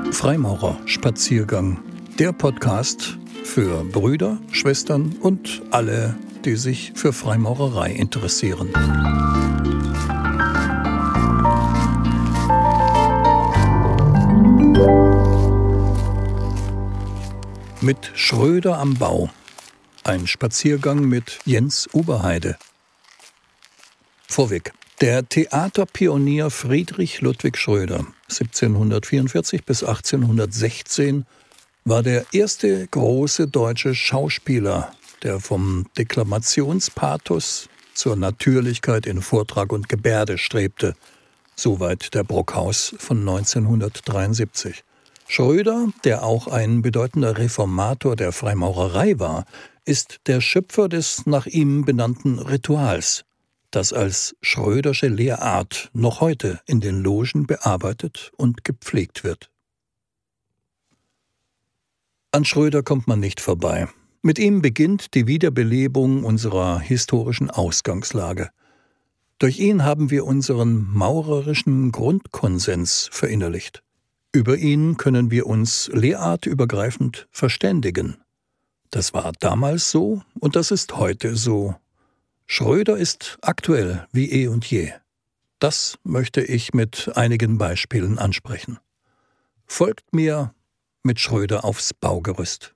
Freimaurer-Spaziergang, der Podcast für Brüder, Schwestern und alle, die sich für Freimaurerei interessieren. Mit Schröder am Bau. Ein Spaziergang mit Jens Uberheide. Vorweg. Der Theaterpionier Friedrich Ludwig Schröder, 1744 bis 1816, war der erste große deutsche Schauspieler, der vom Deklamationspathos zur Natürlichkeit in Vortrag und Gebärde strebte. Soweit der Brockhaus von 1973. Schröder, der auch ein bedeutender Reformator der Freimaurerei war, ist der Schöpfer des nach ihm benannten Rituals, das als Schrödersche Lehrart noch heute in den Logen bearbeitet und gepflegt wird. An Schröder kommt man nicht vorbei. Mit ihm beginnt die Wiederbelebung unserer historischen Ausgangslage. Durch ihn haben wir unseren maurerischen Grundkonsens verinnerlicht. Über ihn können wir uns lehrartübergreifend verständigen. Das war damals so und das ist heute so. Schröder ist aktuell wie eh und je. Das möchte ich mit einigen Beispielen ansprechen. Folgt mir mit Schröder aufs Baugerüst.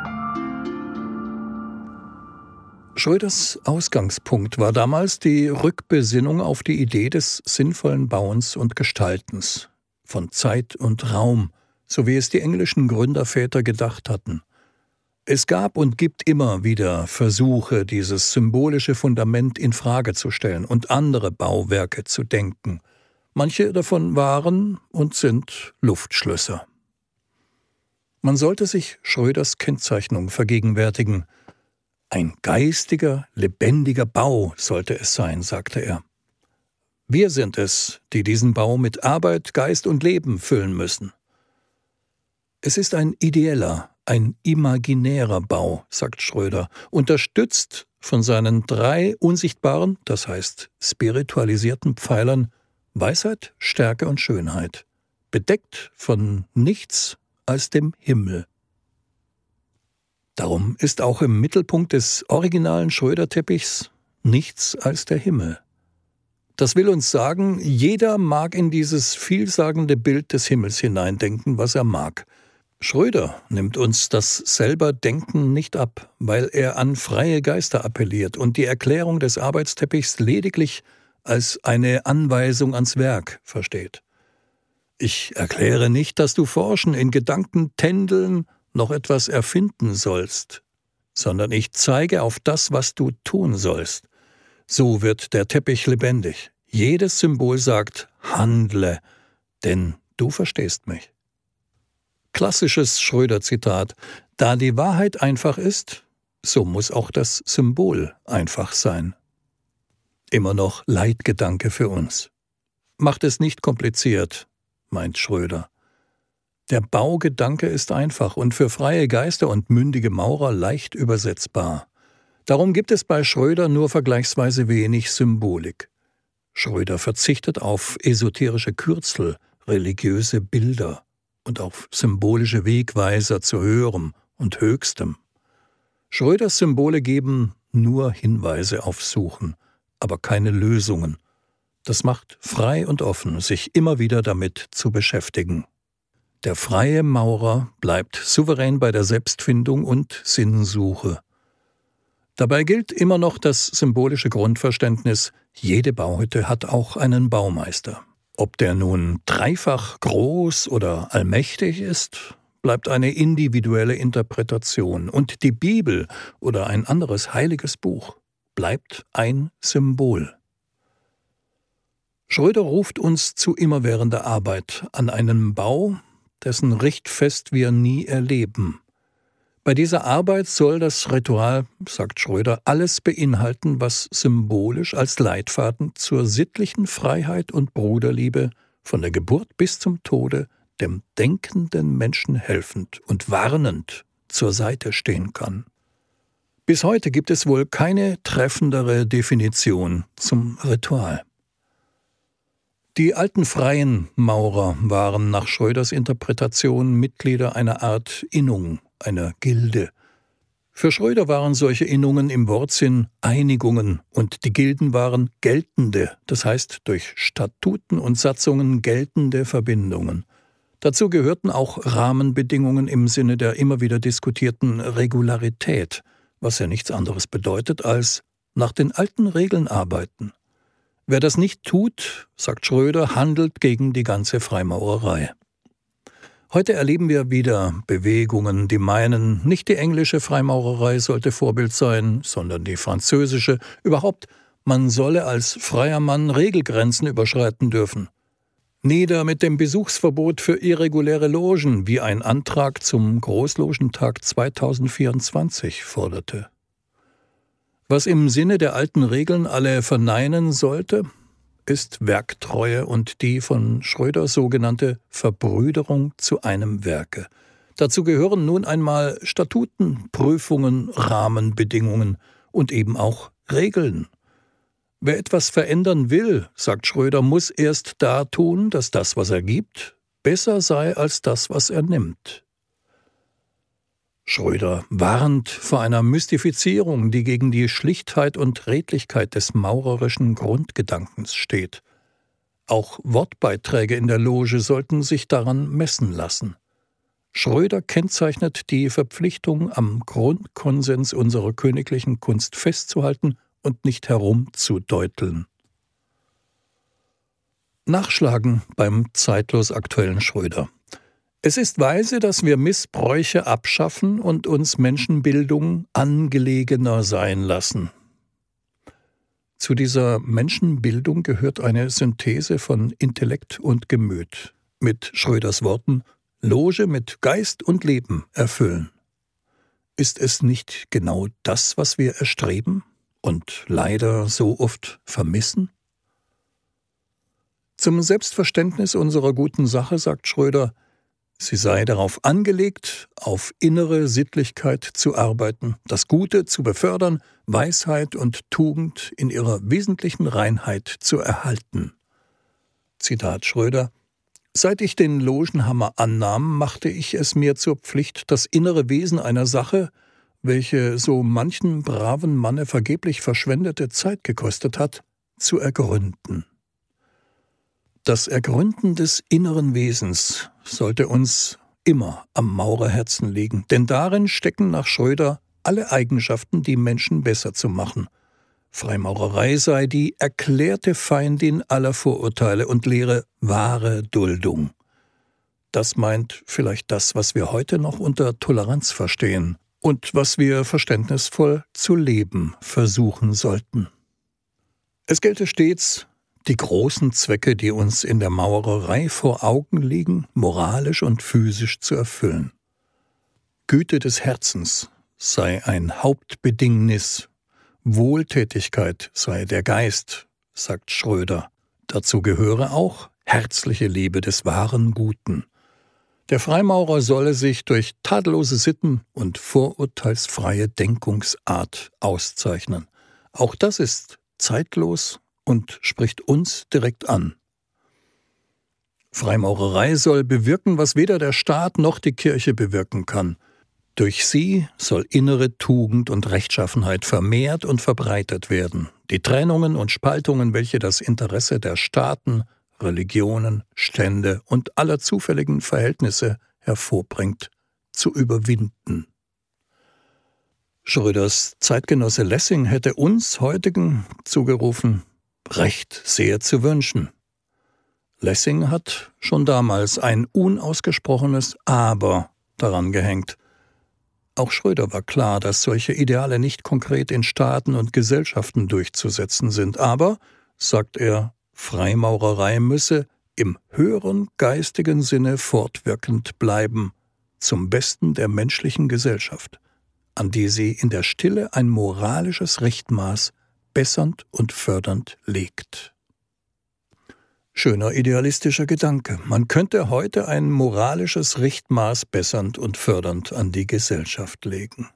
Schröders Ausgangspunkt war damals die Rückbesinnung auf die Idee des sinnvollen Bauens und Gestaltens, von Zeit und Raum, so wie es die englischen Gründerväter gedacht hatten. Es gab und gibt immer wieder Versuche, dieses symbolische Fundament in Frage zu stellen und andere Bauwerke zu denken. Manche davon waren und sind Luftschlösser. Man sollte sich Schröders Kennzeichnung vergegenwärtigen. Ein geistiger, lebendiger Bau sollte es sein, sagte er. Wir sind es, die diesen Bau mit Arbeit, Geist und Leben füllen müssen. Es ist ein ideeller, ein imaginärer Bau, sagt Schröder, unterstützt von seinen 3 unsichtbaren, das heißt spiritualisierten Pfeilern Weisheit, Stärke und Schönheit, bedeckt von nichts als dem Himmel. Darum ist auch im Mittelpunkt des originalen Schröder-Teppichs nichts als der Himmel. Das will uns sagen, jeder mag in dieses vielsagende Bild des Himmels hineindenken, was er mag. Schröder nimmt uns das selber Denken nicht ab, weil er an freie Geister appelliert und die Erklärung des Arbeitsteppichs lediglich als eine Anweisung ans Werk versteht. Ich erkläre nicht, dass du forschen, in Gedanken tändeln, noch etwas erfinden sollst, sondern ich zeige auf das, was du tun sollst. So wird der Teppich lebendig. Jedes Symbol sagt, handle, denn du verstehst mich. Klassisches Schröder-Zitat: Da die Wahrheit einfach ist, so muss auch das Symbol einfach sein. Immer noch Leitgedanke für uns. Macht es nicht kompliziert, meint Schröder. Der Baugedanke ist einfach und für freie Geister und mündige Maurer leicht übersetzbar. Darum gibt es bei Schröder nur vergleichsweise wenig Symbolik. Schröder verzichtet auf esoterische Kürzel, religiöse Bilder und auf symbolische Wegweiser zu Höherem und Höchstem. Schröders Symbole geben nur Hinweise auf Suchen, aber keine Lösungen. Das macht frei und offen, sich immer wieder damit zu beschäftigen. Der freie Maurer bleibt souverän bei der Selbstfindung und Sinnsuche. Dabei gilt immer noch das symbolische Grundverständnis, jede Bauhütte hat auch einen Baumeister. Ob der nun dreifach groß oder allmächtig ist, bleibt eine individuelle Interpretation. Und die Bibel oder ein anderes heiliges Buch bleibt ein Symbol. Schröder ruft uns zu immerwährender Arbeit an einem Bau, dessen Richtfest wir nie erleben. Bei dieser Arbeit soll das Ritual, sagt Schröder, alles beinhalten, was symbolisch als Leitfaden zur sittlichen Freiheit und Bruderliebe von der Geburt bis zum Tode dem denkenden Menschen helfend und warnend zur Seite stehen kann. Bis heute gibt es wohl keine treffendere Definition zum Ritual. Die alten freien Maurer waren nach Schröders Interpretation Mitglieder einer Art Innung, einer Gilde. Für Schröder waren solche Innungen im Wortsinn Einigungen und die Gilden waren geltende, das heißt durch Statuten und Satzungen geltende Verbindungen. Dazu gehörten auch Rahmenbedingungen im Sinne der immer wieder diskutierten Regularität, was ja nichts anderes bedeutet als nach den alten Regeln arbeiten. Wer das nicht tut, sagt Schröder, handelt gegen die ganze Freimaurerei. Heute erleben wir wieder Bewegungen, die meinen, nicht die englische Freimaurerei sollte Vorbild sein, sondern die französische. Überhaupt, man solle als freier Mann Regelgrenzen überschreiten dürfen. Nieder mit dem Besuchsverbot für irreguläre Logen, wie ein Antrag zum Großlogentag 2024 forderte. Was im Sinne der alten Regeln alle verneinen sollte, ist Werktreue und die von Schröder sogenannte Verbrüderung zu einem Werke. Dazu gehören nun einmal Statuten, Prüfungen, Rahmenbedingungen und eben auch Regeln. Wer etwas verändern will, sagt Schröder, muss erst da tun, dass das, was er gibt, besser sei als das, was er nimmt. Schröder warnt vor einer Mystifizierung, die gegen die Schlichtheit und Redlichkeit des maurerischen Grundgedankens steht. Auch Wortbeiträge in der Loge sollten sich daran messen lassen. Schröder kennzeichnet die Verpflichtung, am Grundkonsens unserer königlichen Kunst festzuhalten und nicht herumzudeuteln. Nachschlagen beim zeitlos aktuellen Schröder. Es ist weise, dass wir Missbräuche abschaffen und uns Menschenbildung angelegener sein lassen. Zu dieser Menschenbildung gehört eine Synthese von Intellekt und Gemüt. Mit Schröders Worten: Loge mit Geist und Leben erfüllen. Ist es nicht genau das, was wir erstreben und leider so oft vermissen? Zum Selbstverständnis unserer guten Sache sagt Schröder: Sie sei darauf angelegt, auf innere Sittlichkeit zu arbeiten, das Gute zu befördern, Weisheit und Tugend in ihrer wesentlichen Reinheit zu erhalten. Zitat Schröder: Seit ich den Logenhammer annahm, machte ich es mir zur Pflicht, das innere Wesen einer Sache, welche so manchen braven Manne vergeblich verschwendete Zeit gekostet hat, zu ergründen. Das Ergründen des inneren Wesens sollte uns immer am Maurerherzen liegen, denn darin stecken nach Schröder alle Eigenschaften, die Menschen besser zu machen. Freimaurerei sei die erklärte Feindin aller Vorurteile und lehre wahre Duldung. Das meint vielleicht das, was wir heute noch unter Toleranz verstehen und was wir verständnisvoll zu leben versuchen sollten. Es gelte stets, die großen Zwecke, die uns in der Maurerei vor Augen liegen, moralisch und physisch zu erfüllen. Güte des Herzens sei ein Hauptbedingnis, Wohltätigkeit sei der Geist, sagt Schröder. Dazu gehöre auch herzliche Liebe des wahren Guten. Der Freimaurer solle sich durch tadellose Sitten und vorurteilsfreie Denkungsart auszeichnen. Auch das ist zeitlos und spricht uns direkt an. Freimaurerei soll bewirken, was weder der Staat noch die Kirche bewirken kann. Durch sie soll innere Tugend und Rechtschaffenheit vermehrt und verbreitet werden. Die Trennungen und Spaltungen, welche das Interesse der Staaten, Religionen, Stände und aller zufälligen Verhältnisse hervorbringt, zu überwinden. Schröders Zeitgenosse Lessing hätte uns heutigen zugerufen: Recht sehr zu wünschen. Lessing hat schon damals ein unausgesprochenes Aber daran gehängt. Auch Schröder war klar, dass solche Ideale nicht konkret in Staaten und Gesellschaften durchzusetzen sind. Aber, sagt er, Freimaurerei müsse im höheren geistigen Sinne fortwirkend bleiben, zum Besten der menschlichen Gesellschaft, an die sie in der Stille ein moralisches Richtmaß bessernd und fördernd legt. Schöner idealistischer Gedanke. Man könnte heute ein moralisches Richtmaß bessernd und fördernd an die Gesellschaft legen.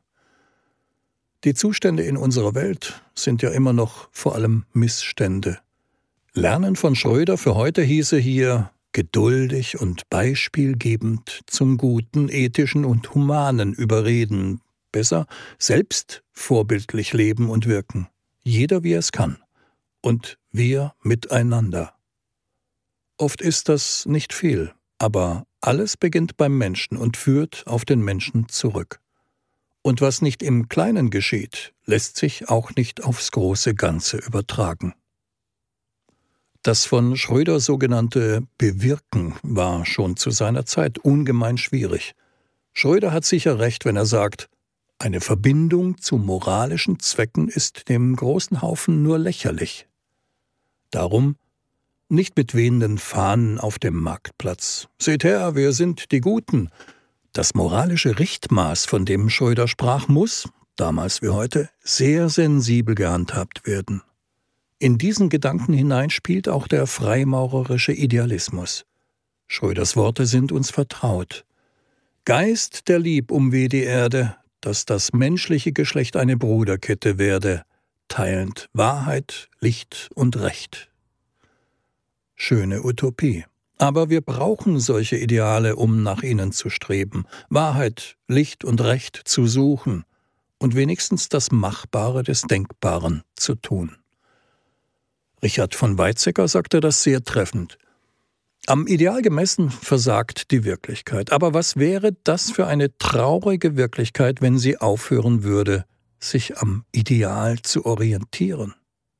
Die Zustände in unserer Welt sind ja immer noch vor allem Missstände. Lernen von Schröder für heute hieße hier geduldig und beispielgebend zum Guten, Ethischen und Humanen überreden, besser selbst vorbildlich leben und wirken, jeder wie es kann, und wir miteinander. Oft ist das nicht viel, aber alles beginnt beim Menschen und führt auf den Menschen zurück. Und was nicht im Kleinen geschieht, lässt sich auch nicht aufs große Ganze übertragen. Das von Schröder sogenannte Bewirken war schon zu seiner Zeit ungemein schwierig. Schröder hat sicher recht, wenn er sagt, eine Verbindung zu moralischen Zwecken ist dem großen Haufen nur lächerlich. Darum nicht mit wehenden Fahnen auf dem Marktplatz. Seht her, wir sind die Guten. Das moralische Richtmaß, von dem Schröder sprach, muss, damals wie heute, sehr sensibel gehandhabt werden. In diesen Gedanken hinein spielt auch der freimaurerische Idealismus. Schröders Worte sind uns vertraut. Geist, der lieb umweh die Erde, dass das menschliche Geschlecht eine Bruderkette werde, teilend Wahrheit, Licht und Recht. Schöne Utopie. Aber wir brauchen solche Ideale, um nach ihnen zu streben, Wahrheit, Licht und Recht zu suchen und wenigstens das Machbare des Denkbaren zu tun. Richard von Weizsäcker sagte das sehr treffend. Am Ideal gemessen versagt die Wirklichkeit. Aber was wäre das für eine traurige Wirklichkeit, wenn sie aufhören würde, sich am Ideal zu orientieren?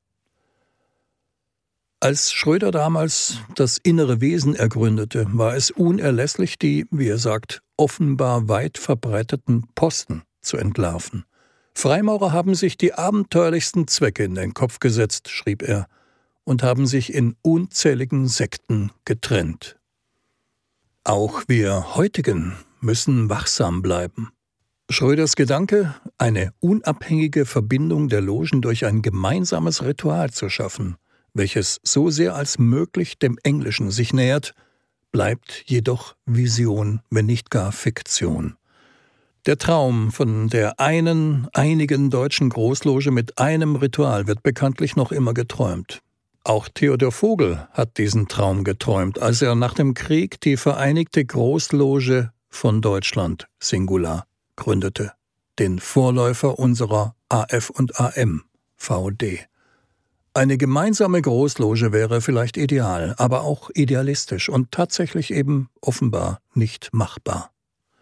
Als Schröder damals das innere Wesen ergründete, war es unerlässlich, die, wie er sagt, offenbar weit verbreiteten Posten zu entlarven. Freimaurer haben sich die abenteuerlichsten Zwecke in den Kopf gesetzt, schrieb er, und haben sich in unzähligen Sekten getrennt. Auch wir heutigen müssen wachsam bleiben. Schröders Gedanke, eine unabhängige Verbindung der Logen durch ein gemeinsames Ritual zu schaffen, welches so sehr als möglich dem Englischen sich nähert, bleibt jedoch Vision, wenn nicht gar Fiktion. Der Traum von der einigen deutschen Großloge mit einem Ritual wird bekanntlich noch immer geträumt. Auch Theodor Vogel hat diesen Traum geträumt, als er nach dem Krieg die Vereinigte Großloge von Deutschland, Singular, gründete, den Vorläufer unserer AF und AM, VD. Eine gemeinsame Großloge wäre vielleicht ideal, aber auch idealistisch und tatsächlich eben offenbar nicht machbar.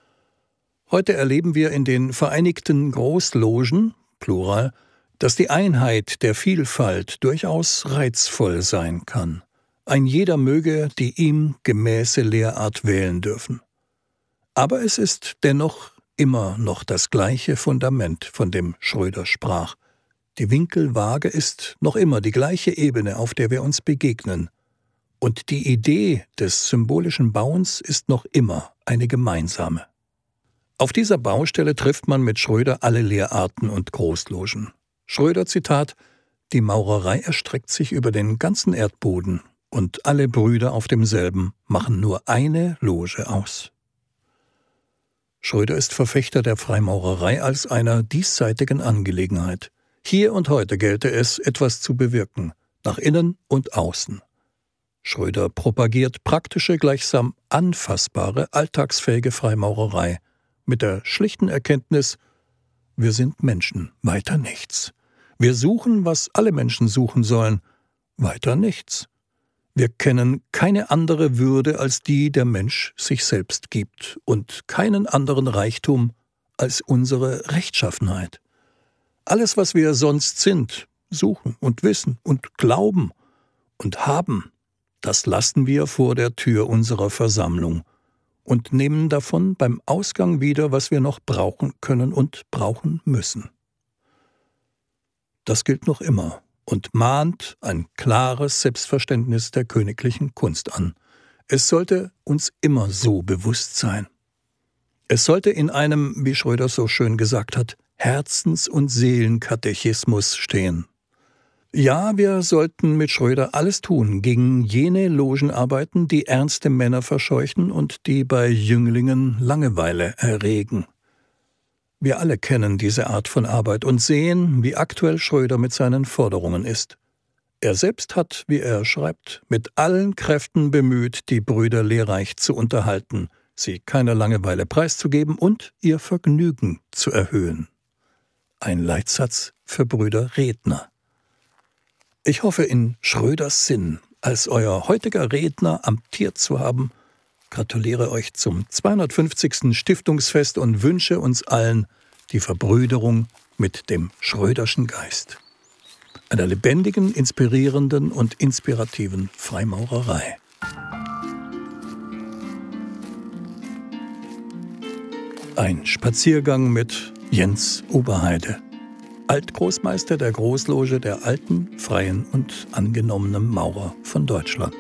Heute erleben wir in den Vereinigten Großlogen, Plural, dass die Einheit der Vielfalt durchaus reizvoll sein kann. Ein jeder möge die ihm gemäße Lehrart wählen dürfen. Aber es ist dennoch immer noch das gleiche Fundament, von dem Schröder sprach. Die Winkelwaage ist noch immer die gleiche Ebene, auf der wir uns begegnen. Und die Idee des symbolischen Bauens ist noch immer eine gemeinsame. Auf dieser Baustelle trifft man mit Schröder alle Lehrarten und Großlogen. Schröder, Zitat, »Die Maurerei erstreckt sich über den ganzen Erdboden und alle Brüder auf demselben machen nur eine Loge aus.« Schröder ist Verfechter der Freimaurerei als einer diesseitigen Angelegenheit. Hier und heute gelte es, etwas zu bewirken, nach innen und außen. Schröder propagiert praktische, gleichsam anfassbare, alltagsfähige Freimaurerei mit der schlichten Erkenntnis, wir sind Menschen, weiter nichts. Wir suchen, was alle Menschen suchen sollen, weiter nichts. Wir kennen keine andere Würde, als die der Mensch sich selbst gibt und keinen anderen Reichtum als unsere Rechtschaffenheit. Alles, was wir sonst sind, suchen und wissen und glauben und haben, das lassen wir vor der Tür unserer Versammlung und nehmen davon beim Ausgang wieder, was wir noch brauchen können und brauchen müssen. Das gilt noch immer und mahnt ein klares Selbstverständnis der königlichen Kunst an. Es sollte uns immer so bewusst sein. Es sollte in einem, wie Schröder so schön gesagt hat, Herzens- und Seelenkatechismus stehen. Ja, wir sollten mit Schröder alles tun, gegen jene Logen arbeiten, die ernste Männer verscheuchen und die bei Jünglingen Langeweile erregen. Wir alle kennen diese Art von Arbeit und sehen, wie aktuell Schröder mit seinen Forderungen ist. Er selbst hat, wie er schreibt, mit allen Kräften bemüht, die Brüder lehrreich zu unterhalten, sie keiner Langeweile preiszugeben und ihr Vergnügen zu erhöhen. Ein Leitsatz für Brüder Redner. Ich hoffe, in Schröders Sinn, als euer heutiger Redner amtiert zu haben, gratuliere euch zum 250. Stiftungsfest und wünsche uns allen die Verbrüderung mit dem Schröderschen Geist. Einer lebendigen, inspirierenden und inspirativen Freimaurerei. Ein Spaziergang mit Jens Oberheide, Altgroßmeister der Großloge der alten, freien und angenommenen Maurer von Deutschland.